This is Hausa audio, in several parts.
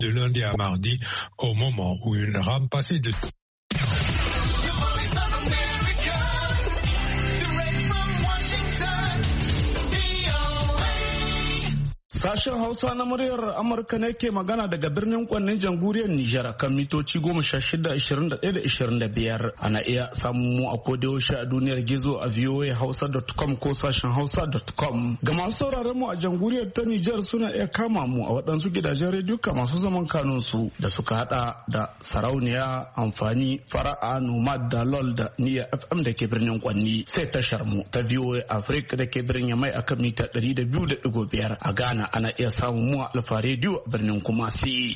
de lundi à mardi au moment où une rame passée de... Sashen Hausa na muryar Amurka ne ke magana daga birnin Kwannin jamhuriyar Nijar kan mitoci 16, 21 da 25. Ana iya samun mu a kodayaushe a duniyar gizo a voahausa.com ko sashen hausa.com. Ga masu sauraron mu a jamhuriyar ta Nijar suna iya kama mu a waɗansu gidajen rediyo masu zaman kanunsu da suka hada da Sarauniya, Amfani, Fara'a, Nomad da LOL da Niyya FM da ke birnin Kwanni. Sai tashar mu ta VOA Africa da ke birnin Yamai akan mita 200.5 a Ghana. Ana iya samun mu a Alfa Radio a birnin Kumasi.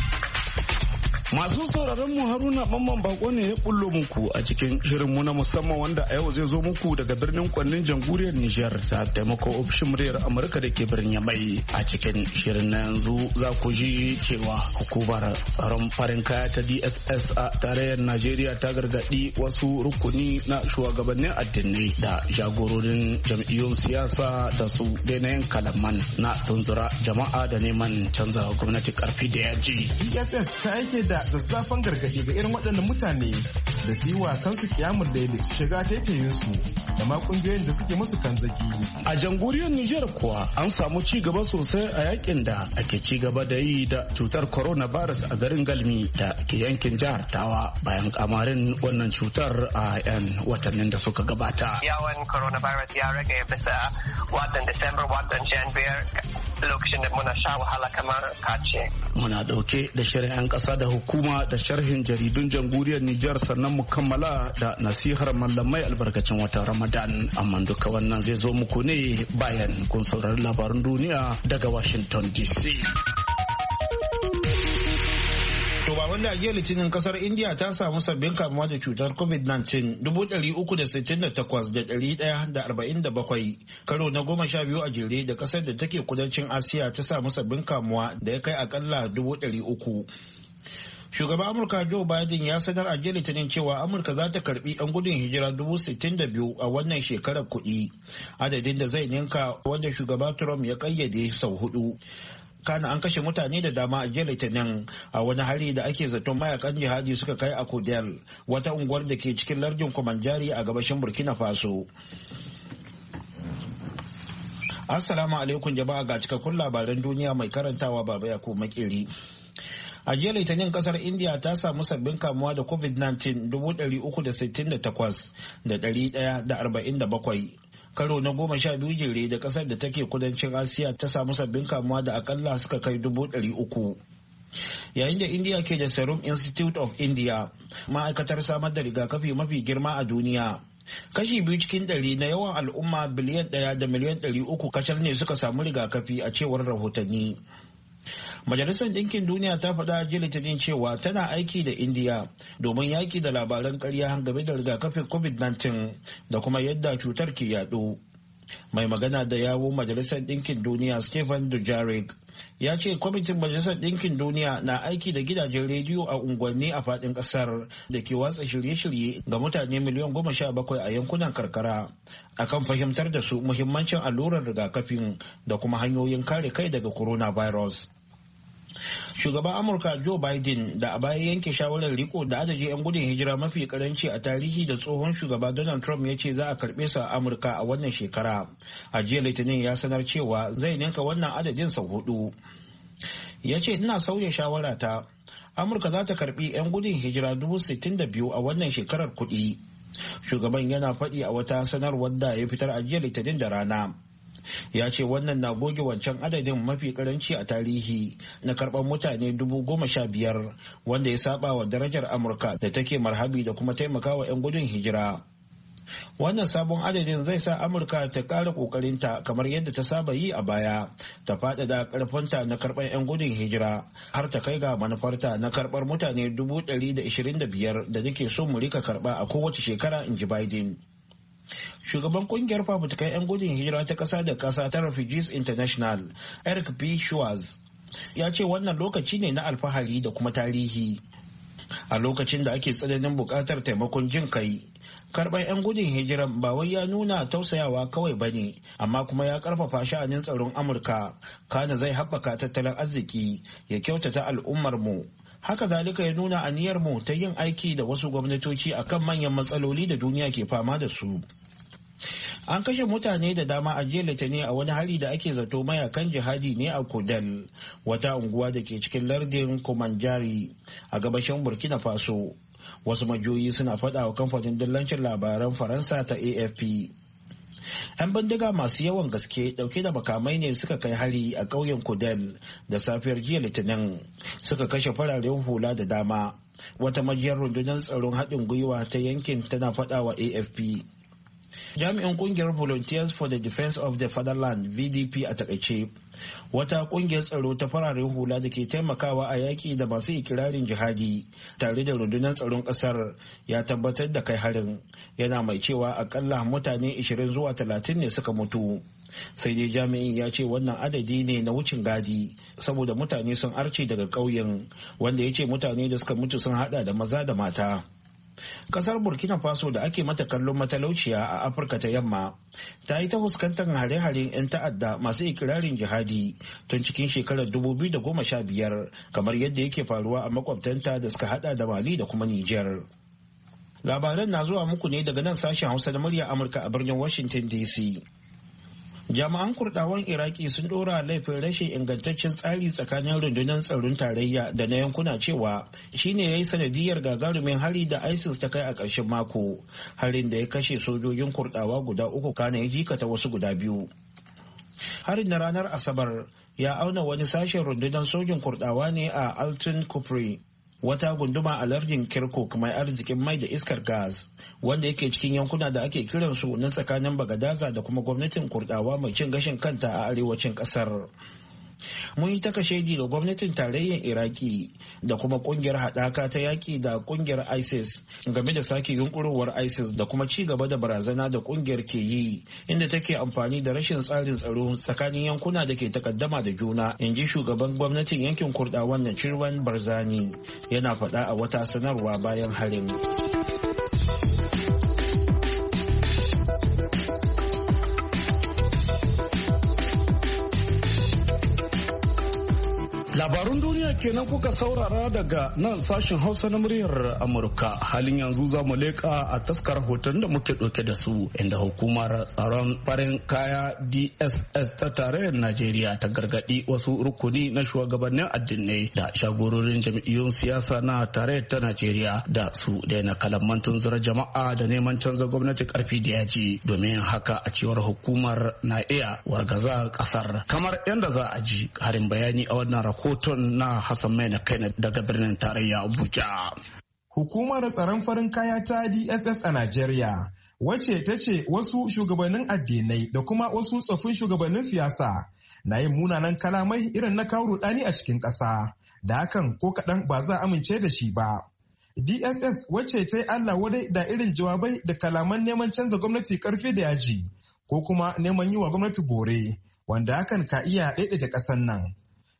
Masu sauraron mu Haruna Mamman Bako ne ya bullo muku a cikin shirin mu na musamman wanda a yau zai zo muku daga birnin Kwannin jamhuriyar Nijar ta taimako ofishin muryar Amurka da ke birnin Yamai. A cikin shirin na yanzu za ku ji cewa hukumar tsaron farin kaya ta DSS a tarayyar Najeriya ta gargadi wasu rukuni na shugabannin addinai da jagororin jam'iyyun siyasa da su daina yin kalaman na tunzura jama'a da neman canza gwamnati karfi da yaji. DSS ta yake da zazzafan gargaɗi ga irin waɗannan mutane da su yi wa kansu kiyamun da su shiga taitayinsu da ma ƙungiyoyin da suke musu kanzagi. A jamhuriyar Nijar kuwa an samu ci gaba sosai a yakin da ake ci gaba da yi da cutar coronavirus a garin Galmi da ke yankin jihar Tawa bayan kamarin wannan cutar a 'yan watannin da suka gabata. Yawan coronavirus ya rage bisa watan Disamba, watan Janvier lokacin da muna sha wahala kamar kace. Muna dauke da shirin 'yan ƙasa da hukuma da sharhin jaridun jamhuriyar Nijar sannan mu kammala da nasihar mallamai albarkacin watan Ramadan. Amma duka wannan zai zo muku ne bayan kun saurari labaran duniya daga Washington DC. To ba wanda a jiya Litinin kasar India ta samu sabbin kamuwa da cutar COVID-19 368,147 karo na 12 a jere da kasar da take kudancin Asiya ta samu sabbin kamuwa da ya kai akalla 300,000. Shugaban Amurka Joe Biden ya sanar a jiya Litinin cewa Amurka za ta karbi 'yan gudun hijira 62,000 a wannan shekarar kuɗi, adadin da zai ninka wanda shugaba Trump ya kayyade sau 4. Kana an kashe mutane da dama a jiya Litinin a wani hari da ake zaton mayakan jihadi suka kai a Kodel, wata unguwar da ke cikin lardin Kumanjari a gabashin Burkina Faso. Assalamu alaikum jama'a, ga cikakkun labaran duniya mai karantawa Baba Yakubu Makeri. A jiya Litinin kasar India ta samu sabbin kamuwa da COVID-19 368,147. Karo na 12 jere da kasar da take kudancin Asiya ta samu sabbin kamuwa da akalla suka kai 300,000. Yayin da India ke da Serum Institute of India, ma'aikatar samar da rigakafi mafi girma a duniya, kashi 2 cikin 100 na yawan al'umma biliyan 1 da miliyan 300 kacal ne suka samu rigakafi a cewar rahotanni. Majalisar Ɗinkin Duniya ta faɗa jiya Litinin cewa tana aiki da Indiya domin yaƙi da labaran ƙarya game da rigakafin COVID-19 da kuma yadda cutar ke yaɗo. Mai magana da yawun Majalisar Ɗinkin Duniya Stephen Dujarric ya ce kwamitin Majalisar Ɗinkin Duniya na aiki da gidajen rediyo a unguwanni a faɗin ƙasar da ke watsa shirye-shirye ga mutane miliyan 17 a yankunan karkara akan fahimtar da su muhimmancin allurar rigakafin da kuma hanyoyin kare kai daga coronavirus. Shugaban Amurka Joe Biden da a baya yanke shawarar riko da adadin 'yan gudun hijira mafi karanci a tarihi da tsohon shugaba Donald Trump ya ce za a karbe su a Amurka a wannan shekara. A jiya Litinin ya sanar cewa zai ninka wannan adadin sau 4. Ya ce ina sauya shawarata. Amurka za ta karbi 'yan gudun hijira 62,000 a wannan shekarar kuɗi. Shugaban yana faɗi a wata sanarwar da ya fitar a jiya Litinin da rana. Ya ce wannan na goge wancan adadin mafi karanci a tarihi na karɓar mutane 15,000 wanda ya saba wa darajar Amurka da take marhabi da kuma taimakawa 'yan gudun hijira. Wannan sabon adadin zai sa Amurka ta ƙara ƙoƙarinta kamar yadda ta saba yi a baya, ta faɗaɗa ƙarfinta na karɓar 'yan gudun hijira har ta kai ga manufarta na karɓar mutane 125,000 da nake so mu rika karɓa a kowace shekara, in ji Biden. Shugaban kungiyar fafutukan 'yan gudun hijira ta ƙasa da ƙasa ta Refugees International, Eric P. Schwartz, ya ce wannan lokaci ne na alfahari da kuma tarihi. A lokacin da ake tsananin buƙatar taimakon jin kai, Karɓar 'yan gudun hijiran ba wai ya nuna tausayawa kawai ba ne, amma kuma ya ƙarfafa sha'anin tsaron Amurka, kana zai haɓaka tattalin arziki, ya kyautata al'ummarmu. Haka zalika ya nuna aniyarmu ta yin aiki da wasu gwamnatoci akan manyan matsaloli da duniya ke fama da su. An kashe mutane da dama a jiya Litinin a wani hari da ake zato mayakan jihadi ne a Kudal, wata unguwa da ke cikin lardin Kumanjari a gabashin Burkina Faso. Wasu majiyoyi suna faɗa wa kamfanin dillancin labaran Faransa ta AFP. 'Yan bindiga masu yawan gaske dauke da makamai ne suka kai hari a ƙauyen Kudal da safiyar jiya Litinin, suka kashe fararen hula da dama. Wata majiyar rundunar tsaron haɗin gwiwa ta yankin tana faɗa wa AFP. Jami'in kungiyar Volunteers for the Defense of the Fatherland VDP a takaice, wata kungiyar tsaro ta fararen hula da ke taimakawa a yaƙi da masu ikirarin jihadi tare da rundunar tsaron ƙasar, ya tabbatar da kai harin, yana mai cewa akalla mutane 20 zuwa 30 ne suka mutu. Sai dai jami'in ya ce wannan adadi ne na wucin gadi saboda mutane sun arce daga ƙauyen, wanda ya ce mutane da suka mutu sun hada da maza da mata. Kasar Burkina Faso da ake mata kallon matalauciya a Afirka ta yamma ta yi ta fuskantar hare-haren 'yan ta'adda masu ikirarin jihadi tun cikin shekarar 2015, kamar yadda yake faruwa a makwabtanta da suka hada da Mali da kuma Nijar. Labaran na zuwa muku ne daga nan sashen Hausa na murya Amurka a birnin Washington DC. Jami'an Kurdawan Iraki sun dora laifin rashin ingantaccen tsari tsakanin rundunar tsaron tarayya da na yankuna cewa shine ya yi sanadiyar gagarumin hari da ISIS ta kai a ƙarshen mako, harin da ya kashe sojojin Kurdawa guda 3 kana ya jikata wasu guda 2. Harin na ranar Asabar ya auna wani sashen rundunar sojin Kurdawa ne a Altyn Kupri, wata gunduma a lardin Kirkuk mai arzikin mai da iskar gas, wanda yake cikin yankuna da ake kiransu na tsakanin Bagadaza da kuma gwamnatin Kurdawa mai cin gashin kanta a arewacin kasar. Mun yi ta kashedi ga gwamnatin tarayyar Iraki da kuma kungiyar haɗaka ta yaƙi da kungiyar ISIS game da sake yunkurowar ISIS da kuma ci gaba da barazana da kungiyar ke yi, inda take amfani da rashin tsarin tsaro tsakanin yankuna da ke takaddama da juna, in ji shugaban gwamnatin yankin Kurdawan Nachirwan Barzani, yana faɗa a wata sanarwa bayan harin. Labarun duniya kenan kuka saurara daga nan sashen Hausa na muryar Amurka. Halin yanzu za mu leƙa a taskar hoton da muke ɗauke da su, inda hukumar tsaron farin kaya DSS ta tarayyar Najeriya ta gargaɗi wasu rukuni na shugabannin addinai da shagororin jam'iyyun siyasa na tarayyar ta Najeriya da su daina kalaman tunzura jama'a da neman canza gwamnati karfi da yaji, domin haka a cewar hukumar na iya wargaza ƙasar. Kamar yadda za a ji harin bayani a wannan rahoton na Hassan Maina Kaina daga birnin tarayya Abuja. Hukumar tsaron farin kaya ta DSS a Najeriya, wacce ta ce wasu shugabannin addinai da kuma wasu tsoffin shugabannin siyasa na yin munanan kalamai irin na kawo rudani a cikin ƙasa, da hakan ko kaɗan ba za a amince da shi ba. DSS wacce ta yi Allah wadai da irin jawabai da kalaman neman canza gwamnati karfi da yaji ko kuma neman yi wa gwamnati bore, wanda hakan ka iya ɗaiɗaita ƙasar nan.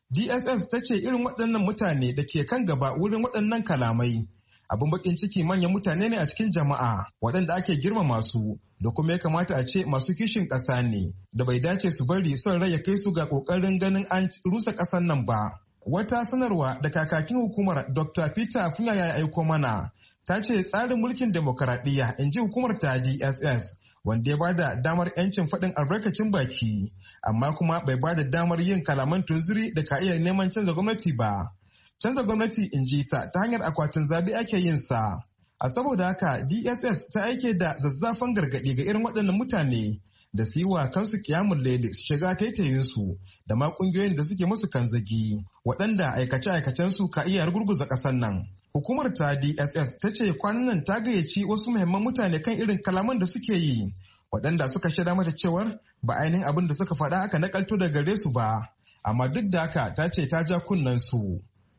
DSS ta ce irin waɗannan mutane da ke kan gaba wurin waɗannan kalamai abin bakin ciki manyan mutane ne a cikin jama'a waɗanda ake girmama su da kuma ya kamata a ce masu kishin ƙasa ne da bai dace su bari son rai ya kai su ga ƙoƙarin ganin an rusa ƙasar nan ba. Wata sanarwa da kakakin hukumar Dr. Peter Kunya ya aiko mana ta ce tsarin mulkin demokaradiyya, in ji hukumar ta DSS, wanda ya bada damar 'yancin faɗin albarkacin baki, amma kuma bai bada damar yin kalaman tunzuri da ka iya neman canza gwamnati ba. Canza gwamnati, in ji ta hanyar akwatin zabe ake yin sa. A saboda haka DSS ta aike da zazzafan gargaɗi ga irin waɗannan mutane da su yi wa kansu kiyamun laili su shiga taitayinsu da ma ƙungiyoyin da suke musu kanzagi, waɗanda aikace-aikacensu ka iya rugurguza ƙasar nan. Hukumar ta DSS ta ce kwanan nan ta gayyaci wasu muhimman mutane kan irin kalaman da suke yi, waɗanda suka shaida mata cewar ba ainihin abin da suka faɗa aka nakalto da gare su ba, amma duk da haka ta ce ta ja kunnen su.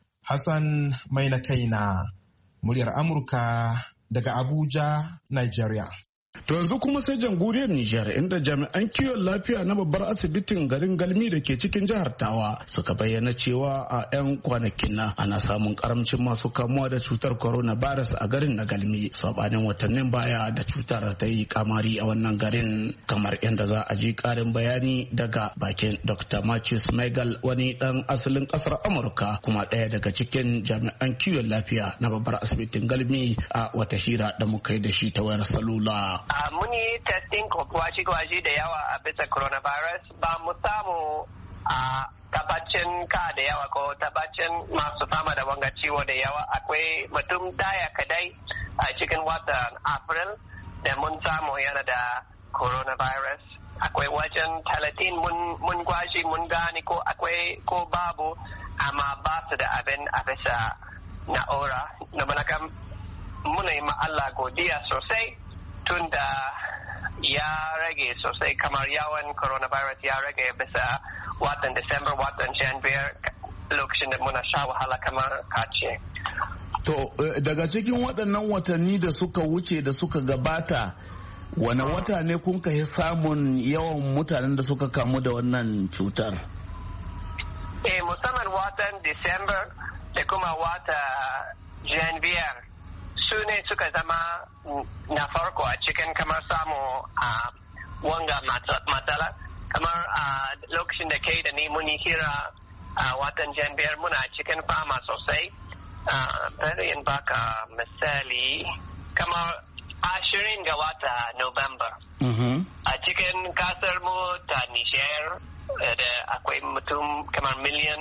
Hassan Maina Kaina, muryar Amurka daga Abuja, Nigeria. To yanzu kuma sai jamhuriyar Nijar inda jami'an kiwon lafiya na babbar asibitin garin Galmi da ke cikin jihar Tawa suka bayyana cewa a 'yan kwanakin nan ana samun karamcin masu kamuwa da cutar coronavirus a garin na Galmi sabanin watannin baya da cutar ta yi kamari a wannan garin, kamar yadda za a ji karin bayani daga bakin Dr. Matthews Megal, wani dan asalin kasar Amurka kuma ɗaya daga cikin jami'an kiwon lafiya na babbar asibitin Galmi a wata hira da muka yi da shi ta wayar salula. Mun yi testing gwaji da yawa a bisa coronavirus, ba mu samu a tabbacin ka da yawa ko tabbacin masu fama da wanga ciwo da yawa. Akwai mutum daya kadai a cikin watan April da mun samu yana da coronavirus. Akwai wajen 30 mun gwaji mun gane ko akwai ko babu, amma ba su da abin a bisa na'ura. Muna yi ma Allah godiya sosai tunda ya rage sosai, kamar yawan coronavirus ya rage bisa watan December, watan January, lokacin da muna sha wahala kamar kace. To daga cikin waɗannan watanni da suka wuce da suka gabata, wane wata ne kun kai samun yawan mutanen da suka kamu da wannan cutar? Musamman watan December da kuma wata January su ne suka zama na farko a cikin kamar samu a wanga matsala, kamar a lokacin da kai da ni muni hira a watan Janbiyar muna cikin fama sosai. Bari in baka misali, kamar 20 ga wata November. A cikin kasar mu ta Niger da akwai mutum kamar miliyan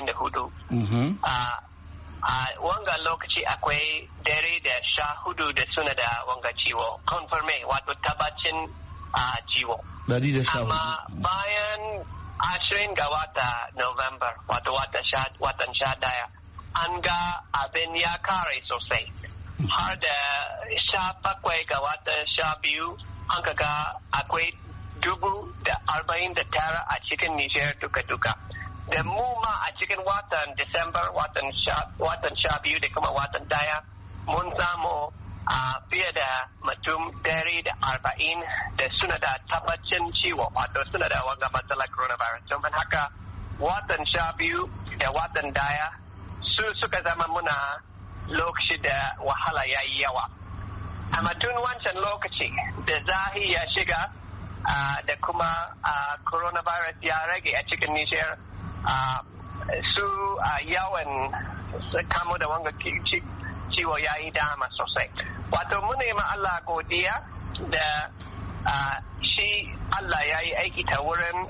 24. A wanga lokaci akwai dare da 14 da suna da wanga ciwo, confirme wato tabbacin ciwo. Amma bayan 20 ga wata November, wato watan 11, an ga abin ya kare sosai. Har da 17 ga watan 12 an ga akwai 49,000 a cikin Niger duka-duka. Da mu ma a cikin watan December, watan 12 da kuma watan 1, mun samu fiye da mutum 140 da suna da tabbacin ciwo, wato suna da wanga matsalar coronavirus. Domin haka watan 12 da watan 1 su suka zama muna lokaci da wahala ya yi yawa. Amma tun wancan lokaci da zahi ya shiga da kuma coronavirus ya rage a cikin Nijar, su yawan kamu da wanga ciwo ya yi dama sosai. Wato muna ma Allah godiya da shi Allah ya yi aiki ta wurin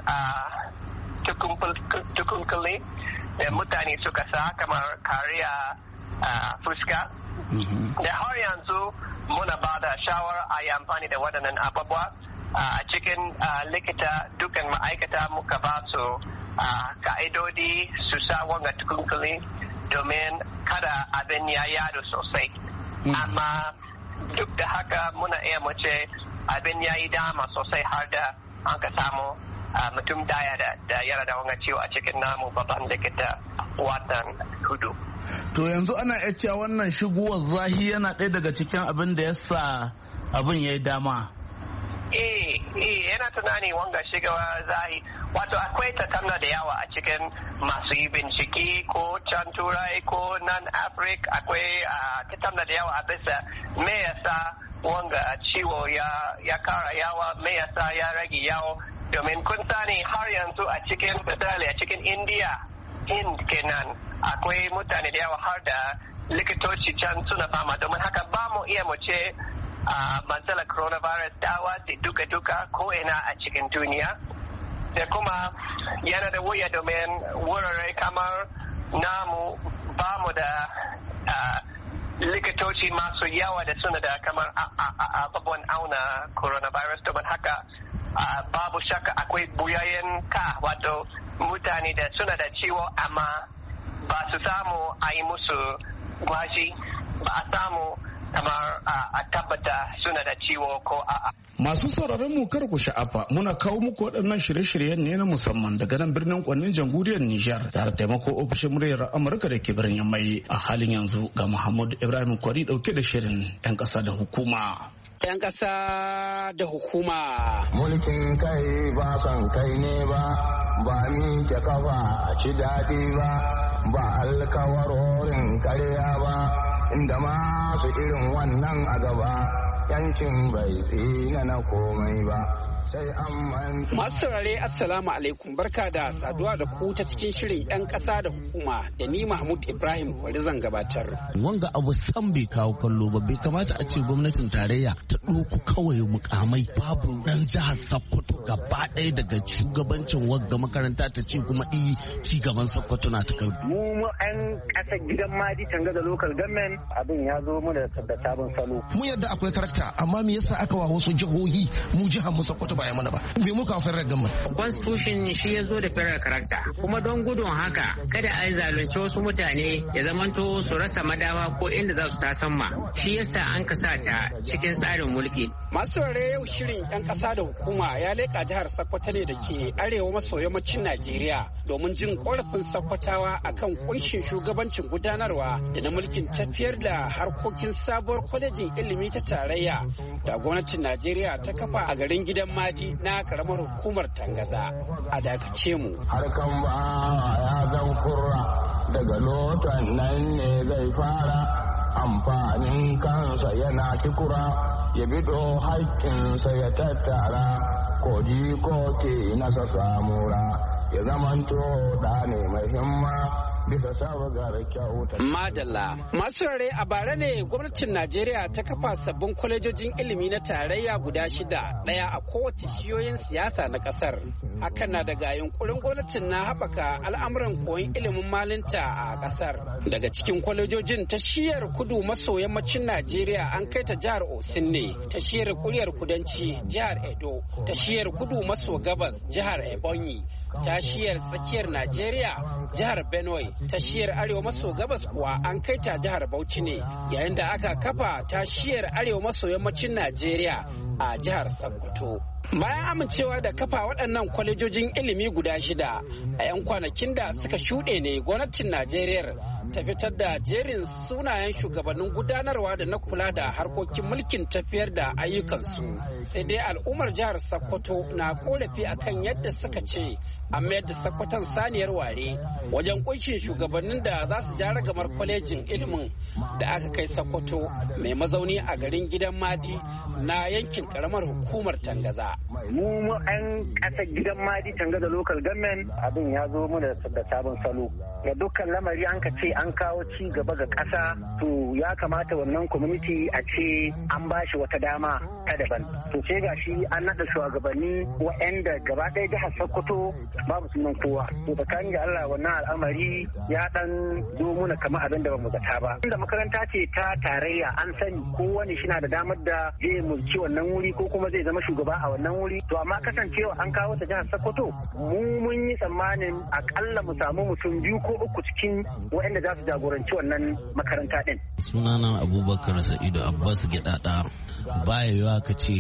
tukunkuli da mutane suka sa kamar kariya fuska. Da har yanzu muna ba da shawara a yi amfani da waɗannan abubuwa a cikin likita, dukan ma'aikata muka ba su ka'idodi su sa wanga tukunkuli domin kada abin ya yadu sosai. Amma duk da haka muna iya mace abin ya yi dama sosai har da an ka samu mutum daya da yana da wanga ciwo a cikin namu babban likita watan 4. To yanzu ana iya cewa wannan shigowar zahi yana ɗaya daga cikin abin da ya sa abin ya yi dama. Yana tunani wanga shigawa zahi, wato akwai tatamna da yawa a cikin masu yi bincike ko can turai ko nan Afirka, akwai tatamna da yawa a bisa me yasa wanga ciwo ya kara yawa, me yasa ya rage yawa. Domin kun sani har yanzu a cikin misali a cikin India, Hind kenan, akwai mutane da yawa har da likitoci can suna fama. Domin haka ba mu iya mu ce matsalar coronavirus ta watsi duka-duka ko ina a cikin duniya. Da kuma yana da wuya domin wurare kamar namu ba mu da likitoci masu yawa da suna da kamar abubuwan auna coronavirus. Domin haka babu shakka akwai buyayen ka, wato mutane da suna da ciwo amma ba su samu a yi musu gwaji, ba a samu kamar a tabbata suna da ciwo ko a'a. Masu sauraron mu kar ku sha'afa, muna kawo muku waɗannan shirye-shiryen ne na musamman daga nan birnin Kwannin jamhuriyar Nijar tare da taimako ofishin muryar Amurka da ke birnin Mai. A halin yanzu ga Muhammad Ibrahim Kwari dauke da shirin 'yan ƙasa da hukuma. 'yan ƙasa da hukuma. Mulkin kai ba son kai ne ba, ba ni ke kafa a ci daɗi ba, ba alkawarorin karya ba, inda masu irin wannan a gaba, yankin bai tsina na komai ba. Masu saurare Assalamu alaikum, barka da saduwa da ku ta cikin shirin 'yan ƙasa da hukuma da ni Mahmud Ibrahim Kwari zan gabatar. Wanga abu san bai kawo kallo ba, bai kamata a ce gwamnatin tarayya ta ɗauku kawai mukamai babu ɗan jihar Sokoto gaba ɗaya daga shugabancin wagga makaranta ta ce kuma ci gaban Sokoto na ta kai. Mu 'yan ƙasar gidan Madi Tanga da local government abin ya zo mu da sabon salo. Mu yadda akwai karakta, amma me yasa aka wa wasu jihohi mu jihar mu Sokoto ba ya mana ba? Me muka fara gama? Constitution shi ya zo da federal character, kuma don gudun haka kada a yi zalunci wasu mutane ya zamanto su rasa madawa ko inda za su tasamma, shi yasa an kasa ta cikin tsarin mulki. Masu saurare yau shirin 'yan ƙasa da hukuma ya leƙa jihar Sokoto ne da ke arewa maso yammacin Najeriya domin jin ƙorafin Sokotawa akan kunshin shugabancin gudanarwa da na mulkin tafiyar da harkokin sabuwar kwalejin ilimi ta tarayya da gwamnatin Najeriya ta kafa a garin Gidan Madi na karamar hukumar Tangaza. A dakace mu. Harkan ba ya zan kurra daga lotan nan ne zai fara amfanin kansa yana kikura ya bido haƙƙinsa ya tattara koji ko ke nasa samura ya zamanto da ne mai himma. Madalla. Masu rare a bara ne gwamnatin Najeriya ta kafa sabbin kwalejojin ilimi na tarayya guda 6, ɗaya a kowace shiyoyin siyasa na ƙasar. Hakan na daga yunkurin gwamnatin na haɓaka al'amuran koyon ilimin malinta a ƙasar. Daga cikin kwalejojin ta shiyar kudu maso yammacin Najeriya an kai ta jihar Osun ne, ta shiyar kuryar kudanci jihar Edo, ta shiyar kudu maso gabas jihar Ebonyi, ta shiyar tsakiyar Najeriya jihar Benue, ta shiyar arewa maso gabas kuwa an kai ta jihar Bauchi ne, yayin da aka kafa ta shiyar arewa maso yammacin Najeriya a jihar Sokoto. Bayan amincewa da kafa waɗannan kwalejojin ilimi guda 6 a 'yan kwanakin da suka shuɗe ne gwamnatin Najeriya ta fitar da jerin sunayen shugabannin gudanarwa da na kula da harkokin mulkin tafiyar da ayyukansu. Sai dai al'ummar jihar Sokoto na korafi akan yadda suka ce an mayar da Sokoton saniyar ware wajen kunshin shugabannin da za su ja ragamar kwalejin ilimin da aka kai Sokoto mai mazauni a garin Gidan Madi na yankin karamar hukumar Tangaza. Mu 'yan ƙasar Gidan Madi Tangaza local government abin ya zo mu da sabon salo. Ga dukkan lamari an ka ce an kawo ci gaba ga ƙasa, to ya kamata wannan community a ce an ba shi wata dama ta daban. To ce ga shi an naɗa shugabanni waɗanda gaba ɗaya jihar Sokoto babu sunan kowa. To tsakanin da Allah wannan al'amari ya ɗan zo muna kamar abin da ba mu zata ba. Inda makaranta ce ta tarayya an sani kowane shi na da damar da zai mulki wannan wuri ko kuma zai zama shugaba a wannan wuri. To amma kasancewa an kawo ta jihar Sokoto mun yi tsammanin akalla mu samu mutum 2 ko 3 cikin waɗanda za su jagoranci wannan makaranta ɗin. Sunana Abubakar Sa'idu Abbas Gidada. Baya yiwa ka ce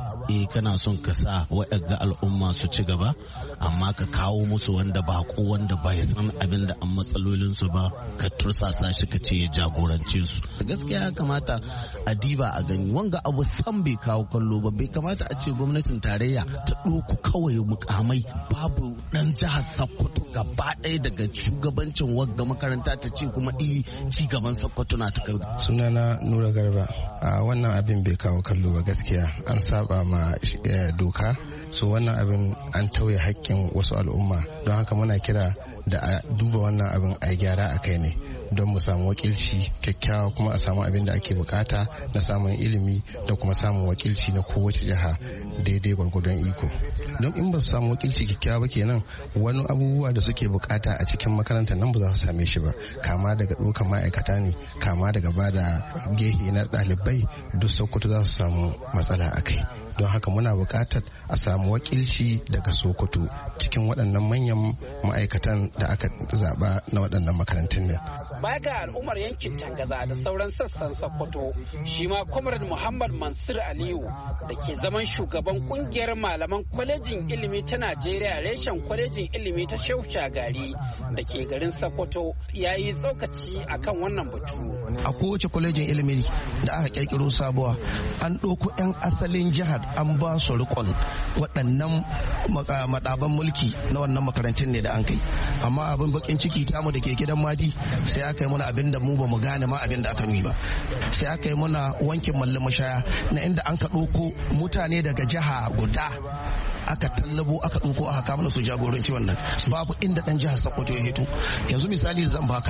kana son ka sa waɗanda al'umma su ci gaba, amma ka kawo musu wanda bako wanda bai san abin da an matsalolinsu ba, ka tursasa shi ka ce ya jagorance su. Gaskiya ya kamata a diba a gani, wanga abu san bai kawo kallo ba. Bai kamata a ce gwamnatin tarayya ta ɗauku kawai mukamai babu ɗan jihar Sokoto gaba ɗaya daga shugabancin wagga makaranta ta ce kuma ci gaban Sokoto na ta kai. Sunana Nura Garba. Wannan abin bai kawo kallo ba gaskiya, an saba ma doka, so wannan abin an tauye hakkin wasu al'umma, don haka muna kira da a duba wannan abin a gyara a kai ne don mu samu wakilci kyakkyawa, kuma a samu abin da ake bukata na samun ilimi da kuma samun wakilci na kowace jiha daidai gwargwadon iko. Don in ba su samu wakilci kyakkyawa ba kenan wani abubuwa da suke bukata a cikin makarantar nan ba za su same shi ba, kama daga ɗaukar ma'aikata ne, kama daga ba da gehe na ɗalibai, duk Sokoto za su samu matsala a kai. Don haka muna buƙatar a samu wakilci daga Sokoto cikin waɗannan manyan ma'aikatan da aka zaɓa na waɗannan makarantun nan. Baya ga al'ummar yankin Tangaza da sauran sassan Sokoto, shi ma Comrade Muhammad Mansur Aliyu da ke zaman shugaban kungiyar malaman kwalejin ilimi ta Najeriya reshen kwalejin ilimi ta Shehu Shagari da ke garin Sokoto ya yi tsokaci akan wannan batu. a kowace kwalejin ilimi da aka kirkiro sabuwa an ɗauko 'yan asalin jihar an ba su rikon waɗannan madaban mulki na wannan makarantun ne da an kai. Amma abin bakin ciki tamu da ke gidan madi sai aka yi muna abin da mu ba mu gane ma abin da aka nuni ba. Sai aka yi muna wankin mallam mashaya na inda an ka ɗauko mutane daga jiha guda aka tallabo aka ɗauko aka kama su jagoranci wannan. Babu inda ɗan jihar Sokoto ya hito. Yanzu misali zan baka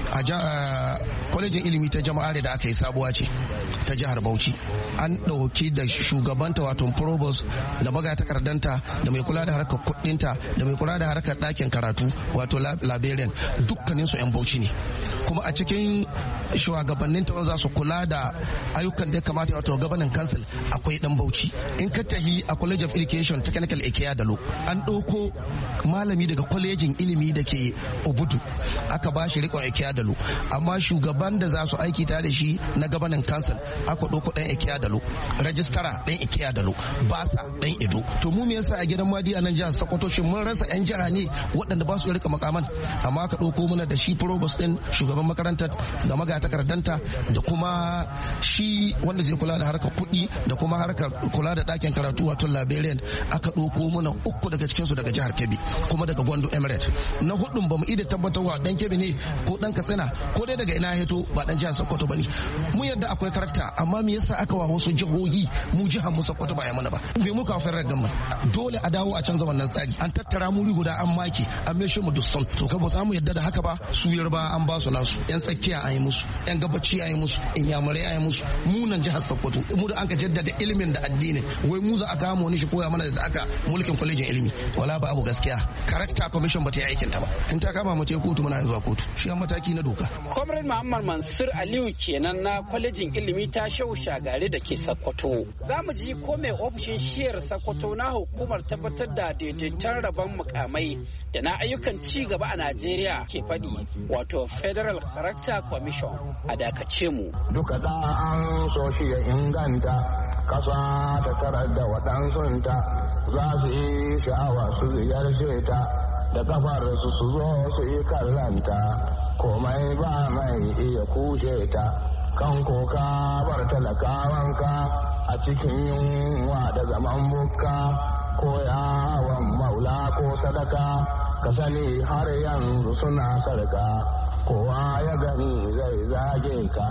a kwalejin ilimi ta jama'are da aka yi sabuwa ce ta jihar Bauchi an ɗauki da shugabanta wato provost da magatakardanta da mai kula da harkar kuɗinta da mai kula da harkar ɗakin karatu wato librarian dukkaninsu 'yan Bauchi ne. Kuma a cikin shugabannin ta za su kula da ayyukan da ya kamata wato gabanin council akwai dan Bauchi. In ka tahi a college of education technical Ikeya Dalo an ɗauko malami daga kwalejin ilimi da ke Obudu aka ba shi rikon Ikeya Dalo, amma shugaban da za su aiki tare da shi na gabanin council aka ɗauko ɗan Ikeya Dalo, rajistara ɗan Ikeya Dalo, basa ɗan Edo. To mu me yasa a gidan Madi a nan jihar Sokoto shin mun rasa 'yan jiha ne waɗanda ba su rika makaman, amma aka ɗauko mana da shi provost ɗin shugaban makarantar da magatakardanta da kuma shi wanda zai kula da harkar kuɗi da kuma harkar kula da ɗakin karatu wato librarian aka ɗauko mana 3 daga cikinsu daga jihar Kebbi kuma daga Gwandu Emirate. Na hudun bamu iya tabbatarwa dan Kebbi ne ko dan Katsina ko dai daga ina hito ba dan jihar Sokoto bane. Mu yadda akwai karakta amma me yasa aka wa wasu jihohi mu jihar mu Sokoto ba ya mana ba? Me muka fara gamman? Dole a dawo a canza wannan tsari. An tattara muri guda an maki an meshe mu dusson. To ka ba za mu yadda da haka ba. Su Yarba an ba su nasu, yan tsakiya an yi musu, yan gabaci an yi musu, inyamurai an yi musu. Mu nan jihar Sokoto mu da an ka jaddada ilimin da addini wai mu za a kama wani shi koya mana da aka mulkin kwalejin ilimi. Wala ba abu gaskiya. Character commission ba ta yi aikin ta ba. In ta kama mu ta kotu muna zuwa kotu. Shi an mataki na doka. Comrade Muhammad Mansur Aliyu kenan na kwalejin ilimi ta Shehu Shagari da ke Sokoto. Za mu ji ko mai ofishin shiyar Sokoto na hukumar tabbatar da daidaiton rabon mukamai da na ayyukan ci gaba a Najeriya ke faɗi, wato Federal Character Commission. A dakace mu. Duka da an so shi ya inganta kasa ta tarar da waɗansunta za su yi sha'awa su ziyarce ta da kafar su zo su yi kallanta komai ba mai iya kushe ta kan koka bar talakawanka a cikin yunwa da zaman bukka ko yawon maula ko sadaka ka sani har yanzu suna sarka kowa ya gani zai zage ka.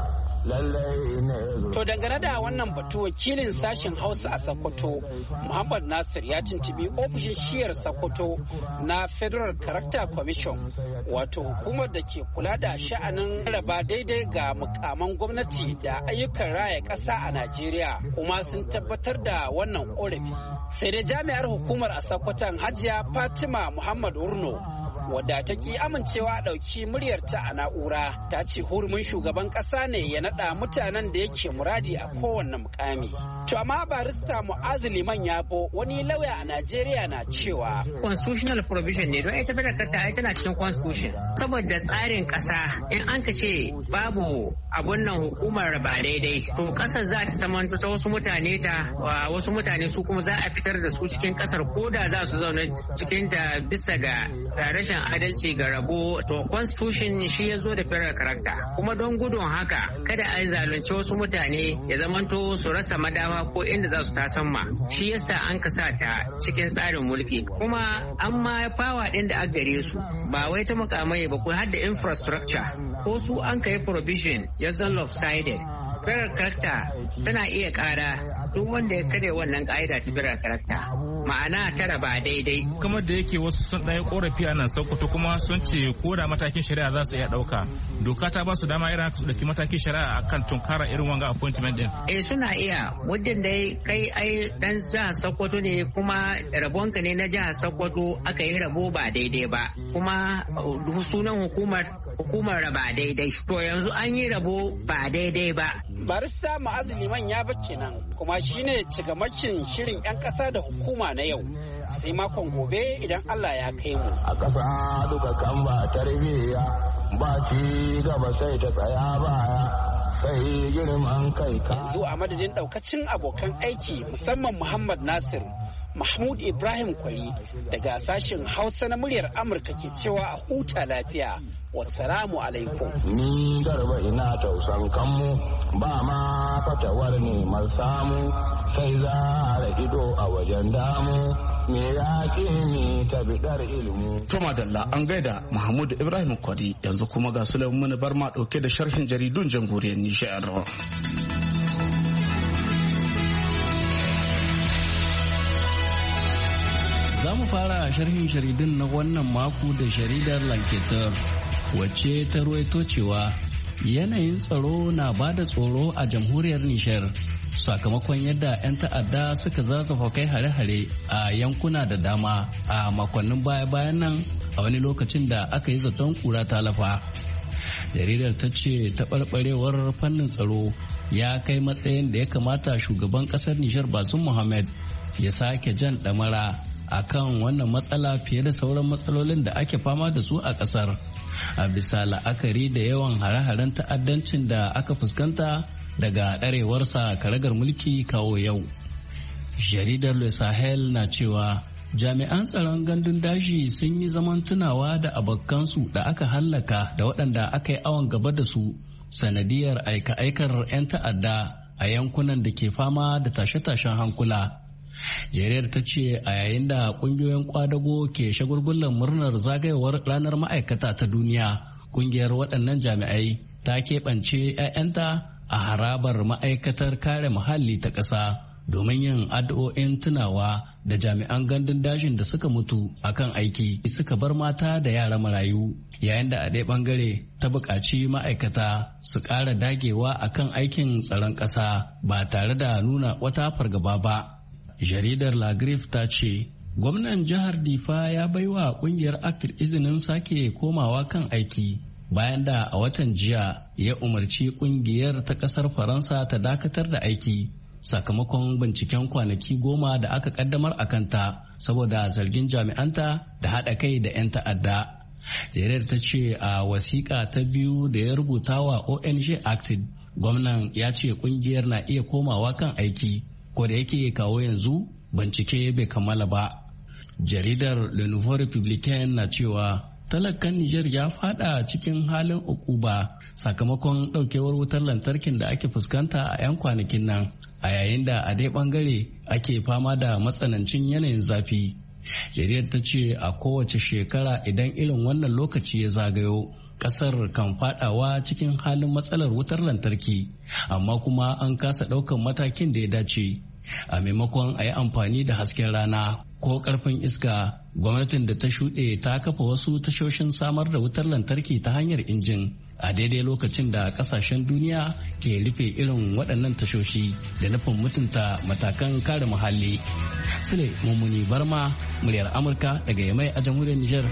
To dangane da wannan batu wakilin sashen Hausa a Sokoto Muhammad Nasir ya tuntubi ofishin shiyar Sokoto na Federal Character Commission, wato hukumar da ke kula da sha'anin raba daidai ga mukaman gwamnati da ayyukan raya ƙasa a Najeriya, kuma sun tabbatar da wannan ƙorafi. Sai dai jami'ar hukumar a Sokoton Hajiya Fatima Muhammad Urno, wadda ta ki amincewa a ɗauki muryarta a na'ura, ta ce hurumin shugaban ƙasa ne ya naɗa mutanen da yake muradi a kowanne mukami. To amma barista Mu'azu Liman Yabo, wani lauya a Najeriya, na cewa constitutional provision ne don ita federal kanta ai tana cikin constitution, saboda tsarin ƙasa in an ka ce babu abun nan hukumar ba daidai to ƙasar za ta zamanto ta wasu mutane wasu mutane su kuma za a fitar da su cikin ƙasar ko da za su zauna cikin ta bisa ga rashin adalci ga rabo. To constitution shi ya zo da federal character, kuma don gudun haka kada a yi zalunci wasu mutane ya zamanto su rasa madama ko inda za su tasamma, shi yasa an kasa ta cikin tsarin mulki. Kuma an ma fawa ɗin da aka gare su ba wai ta mukamai ba ko har da infrastructure ko su an kai provision ya zan lopsided. Federal character tana iya ƙara duk wanda ya karya wannan ƙa'ida ta federal character, ma'ana tara ba daidai. Kamar da yake wasu sun ɗaya korafi a nan Sokoto kuma sun ce ko da matakin shari'a za su iya ɗauka, doka ta ba su dama irin su ɗauki matakin shari'a akan tunkara irin wanga appointment din. Suna iya, muddin dai kai ai dan jihar Sokoto ne kuma rabonka ne na jihar Sokoto aka yi rabo ba daidai ba, kuma sunan hukumar raba daidai. To yanzu an yi rabo ba daidai ba. Barista Mu'azu Liman Yabo kenan, kuma shine cigamakin shirin 'yan ƙasa da hukuma na yau. Sai makon gobe idan Allah ya kai mu. A ƙasa duka kan ba tarbiyya ba ci gaba sai ta tsaya baya sai girman kai ka. Yanzu a madadin ɗaukacin abokan aiki musamman Muhammad Nasir, Mahmud Ibrahim Kwari daga sashen Hausa na muryar Amurka ke cewa a huta lafiya. Wassalamu alaikum. Ni Garba ina tausan kanmu ba ma fatawar neman samu sai za a ido a wajen damu. Me ya ni ta bidar ilimi. Toma Dalla an gaida Mahmud Ibrahim Kwari yanzu kuma ga Sulaiman Barma dauke da sharhin jaridun jamhuriyar Nijar. Za mu fara sharhin jaridun na wannan mako da jaridar Lanketer wacce ta ruwaito cewa yanayin tsaro na bada tsoro a jamhuriyar Nijar. Sakamakon yadda 'yan ta'adda suka zazzafa kai hare-hare a yankuna da dama a makonnin baya-bayan nan a wani lokacin da aka yi zaton kura ta lafa. Jaridar ta ce taɓarɓarewar fannin tsaro ya kai matsayin da ya kamata shugaban ƙasar Nijar Bazoum Mohamed ya sake jan ɗamara a kan wannan matsala fiye da sauran matsalolin da ake fama da su a ƙasar. A bisa la'akari da yawan hare-haren ta'addancin da aka fuskanta daga ɗarewarsa karagar mulki kawo yau. Jaridar Le Sahel na cewa jami'an tsaron gandun daji sun yi zaman tunawa da abokansu da aka hallaka da waɗanda aka yi awon gaba da su sanadiyar aika-aikar 'yan ta'adda a yankunan da ke fama da tashe-tashen hankula. Jaridar ta ce a yayin da ƙungiyoyin kwadago ke shagulgullan murnar zagayowar ranar ma'aikata ta duniya, ƙungiyar waɗannan jami'ai ta keɓance 'ya'yanta a harabar ma'aikatar kare muhalli ta ƙasa domin yin addu'o'in tunawa da jami'an gandun dajin da suka mutu akan aiki suka bar mata da yara marayu, yayin da a ɗaya ɓangare ta buƙaci ma'aikata su ƙara dagewa akan aikin tsaron ƙasa ba tare da nuna wata fargaba ba. Jaridar La Griffe ta ce gwamnan jihar Difa ya baiwa ƙungiyar Actir izinin sake komawa kan aiki bayan da a watan jiya ya umarci kungiyar ta kasar Faransa ta dakatar da aiki sakamakon binciken kwanaki 10 da aka kaddamar a kanta saboda zargin jami'anta da haɗa kai da 'yan ta'adda. Jaridar ta ce a wasiƙa ta biyu da ya rubuta wa ONG Acted, gwamnan ya ce kungiyar na iya komawa kan aiki ko da yake kawo yanzu bincike bai kammala ba. Jaridar Le Nouveau Republicain na cewa talakan Nijar ya fada cikin halin ukuba sakamakon daukewar wutar lantarkin da ake fuskanta a 'yan kwanakin nan, a yayin da a dai bangare ake fama da matsanancin yanayin zafi. Jaridar ta ce a kowace shekara idan irin wannan lokaci ya zagayo, kasar kan fadawa cikin halin matsalar wutar lantarki, amma kuma an kasa daukan matakin da ya dace. A maimakon a yi amfani da hasken rana ko karfin iska, gwamnatin da ta shuɗe ta kafa wasu tashoshin samar da wutar lantarki ta hanyar injin a daidai lokacin da kasashen duniya ke rufe irin waɗannan tashoshi da nufin mutunta matakan kare muhalli. Sule Mummuni Barma, muryar Amurka daga Yamai a jamhuriyar Nijar.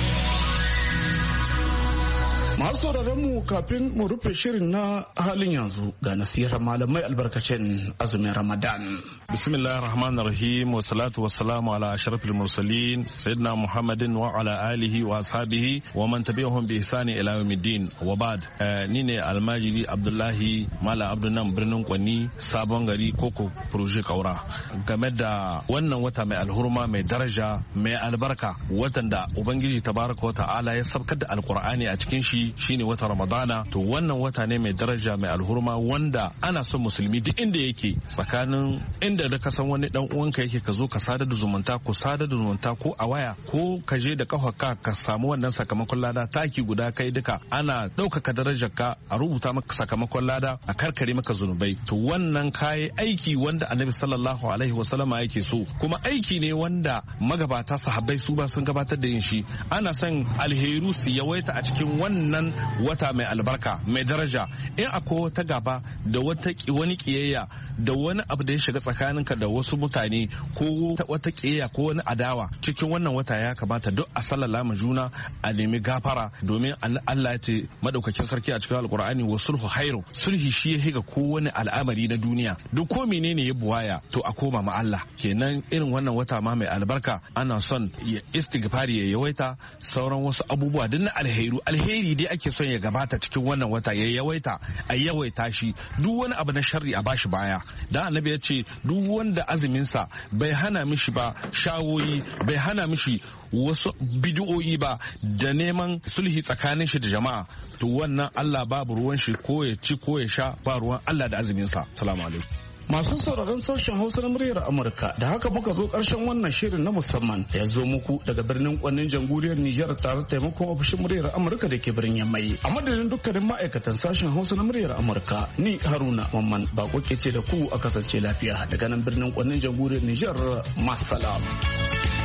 Masu mu kafin mu rufe shirin na halin yanzu ga nasihar malamai albarkacin azumin Ramadan. Bismillahir Rahmanir Rahim wa salatu wa salamu ala ashrafil mursalin sayyidina Muhammadin wa ala alihi wa ashabihi wa man tabi'ahum bi ihsani ila yawmiddin. Wa ba'd, ni ne almajiri Abdullahi Mala Abdunan birnin Kwani sabon gari Koko Proje Kaura. Game da wannan wata mai alhurma mai daraja mai albarka, watan da Ubangiji tabaraka wa ta'ala ya sabkar da Alqur'ani a cikin shi shine wata Ramadana. To wannan wata ne mai daraja mai alhurma wanda ana son musulmi duk inda yake, tsakanin inda da ka san wani dan uwanka yake, ka zo ka sadar da zumunta, ku sadar da zumunta ko a waya ko ka je da kafarka ka samu wannan sakamakon lada taki guda kai duka, ana ɗaukaka darajar ka, a rubuta maka sakamakon lada, a karkare maka zunubai. To wannan kayi aiki wanda Annabi sallallahu alaihi wasallama yake so, kuma aiki ne wanda magabata sahabbai su ba sun gabatar da yin shi. Ana son alheru su yawaita a cikin wannan wata mai albarka mai daraja. In akwai wata gaba da wani kiyayya da wani abu da ya shiga tsakaninka da wasu mutane ko wata kiyayya ko wani adawa, cikin wannan wata ya kamata duk a sallama juna, a nemi gafara, domin Allah ya ce madaukakin sarki a cikin alkur'ani wa sulhu khairu, sulhi shi ya higa ko wani al'amari na duniya. Duk ko menene ya buwaya to a koma ma Allah. Kenan irin wannan wata ma mai albarka ana son istighfari ya yawaita, sauran wasu abubuwa duk na alheri dai ake son ya gabata cikin wannan wata ya yawaita, a yawaita shi. Duk wani abu na sharri a bashi baya, dan Annabi ya ce duk duk wanda azuminsa bai hana mishi ba shawoyi, bai hana mishi wasu bidiyoyi ba da neman sulhi tsakanin shi da jama'a, to wannan Allah babu ruwan shi ko ya ci ko ya sha, ba ruwan Allah da azuminsa. Salamu alaikum. Masu sauraron sashen Hausa na muryar Amurka, da haka muka zo ƙarshen wannan shirin na musamman ya zo muku daga birnin Kwannin jamhuriyar Nijar tare da taimakon ofishin muryar Amurka da ke birnin Yamai. A madadin dukkanin ma'aikatan sashen Hausa na muryar Amurka, ni Haruna Mamman Bako ke ce da ku a kasance lafiya daga nan birnin Kwannin jamhuriyar Nijar. Masalam.